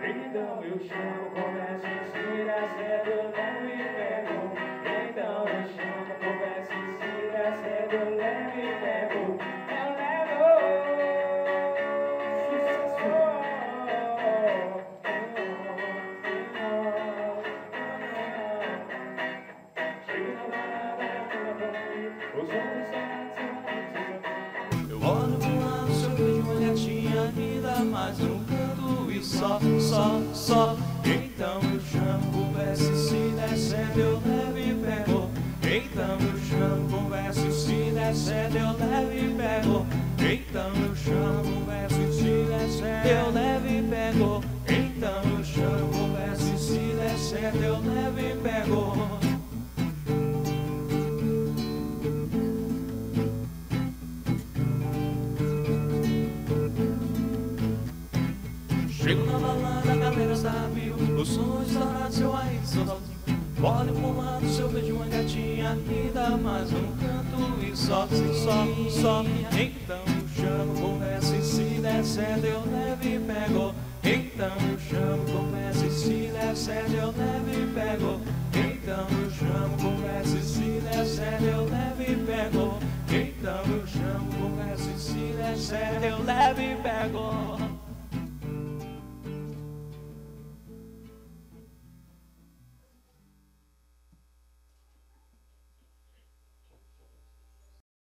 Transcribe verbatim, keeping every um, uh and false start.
Então eu chamo, conversa, ensina, cedo eu levo e pego. Então eu chamo, conversa, ensina, cedo eu levo e pego. Eu levo sucesso. Chego na balada, os outros são. Eu olho pro lado, se eu vejo uma gatinha ainda mais um canto e só, só, só. Então eu chamo, conversa e se der certo eu levo e pego. Então eu chamo, conversa e se der certo eu levo e pego. Então eu chamo, conversa e se der certo eu levo e pego. Então eu chamo, conversa e se der certo eu levo e pego. Chego na balada, a galera sabe, o som estourado, se eu ainda sou sozinho. Olho pro lado, se eu vejo uma gatinha ainda mais um canto e só, só, só. Então eu chamo, conversa e se der certo eu levo e pego. Então eu chamo, conversa e se der certo eu levo e pego. Então eu chamo, conversa e se der certo eu levo e pego. Então eu chamo, conversa e se der certo eu levo e pego.